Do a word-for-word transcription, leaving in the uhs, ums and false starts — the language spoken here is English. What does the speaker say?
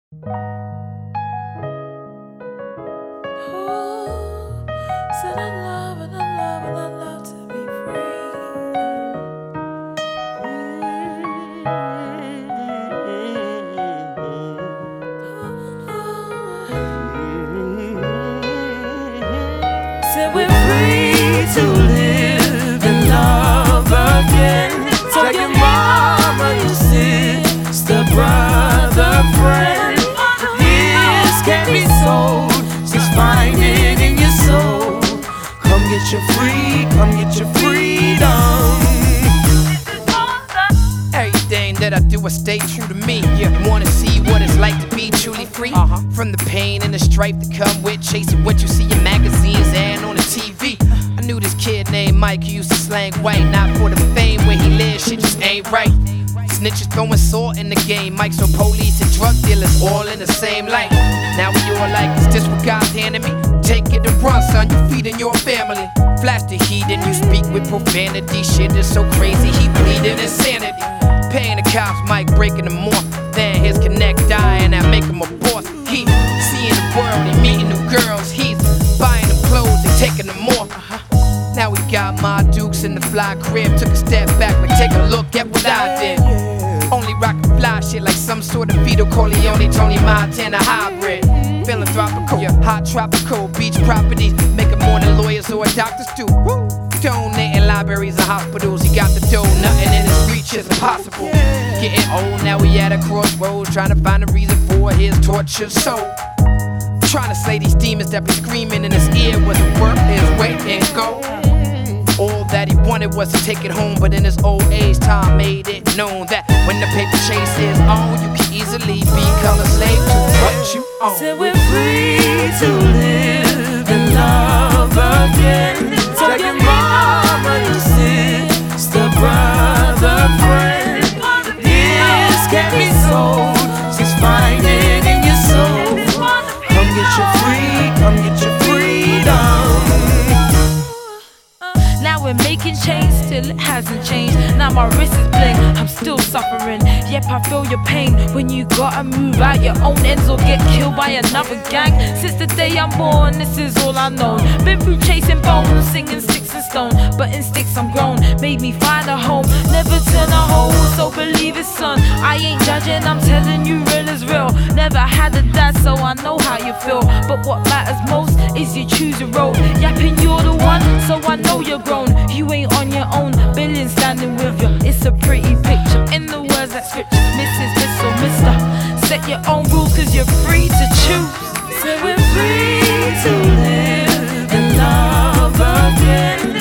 Oh, said I love and I love and I love to be free. Said we're free to live and love again. Tell your mama, your sister, brother, friend, this can't be sold. Just find it in your soul. Come get your free, come get your freedom. Everything that I do, I stay true to me. You wanna see what it's like to be truly free? Uh-huh. From the pain and the strife that come with chasing what you see in magazines and on the T V. I knew this kid named Mike who used to slang white, not for the fame where he lives, shit just ain't right. Snitches throwing salt in the game, Mike's on police and drug dealers all in the same light. Now we all like, is this what God's handing me? Take it and run, son, you feeding your family. Flash the heat and you speak with profanity. Shit is so crazy, he bleeding insanity. Paying the cops, Mike breaking them off. Then his connect dying, that make him a boss. He seeing the world, he meeting new girls. He's buying them clothes and taking them off. Now we got my dukes in the fly crib. Took a step back, like take a look at what I did. Only rockin' fly shit like some sort of Vito Corleone, Tony Montana hybrid. Philanthropical, yeah, hot tropical beach properties, making more than lawyers or doctors do. Donating libraries and hospitals, he got the dough, nothing in his reach is impossible. Getting old, now we at a crossroads, trying to find a reason for his tortured soul. Trying to slay these demons that be screaming in his ear wasn't worth his weight in gold. All that he wanted was to take it home, but in his old age, time made it known that when the paper chase is on, you can easily become a slave to what you own. Said we're free to live and love again. Tell your mama, your sister, brother, friend, this can't be sold. Just find it in your soul. Come get your free, come get your freedom. Now we're making change, still it hasn't changed. Now my wrist is bling, I'm still suffering. Yep, I feel your pain when you gotta move out your own ends or get killed by another gang. Since the day I'm born, this is all I know. Been through chasing bones, singing sticks and stone, but in sticks I'm grown. Made me find a home, never turn a hole, so believe it, son. I ain't judging, I'm telling you real is real. Never had a dad, so I know how you feel. But what matters most is you choose your road. Yapping, you're the one, so I know you're grown. You ain't on your own, billions standing with you. It's a pretty picture, in the words that scripture. Missus, Miss or Mister, set your own rules cause you're free to choose. Say we're free to live and love again.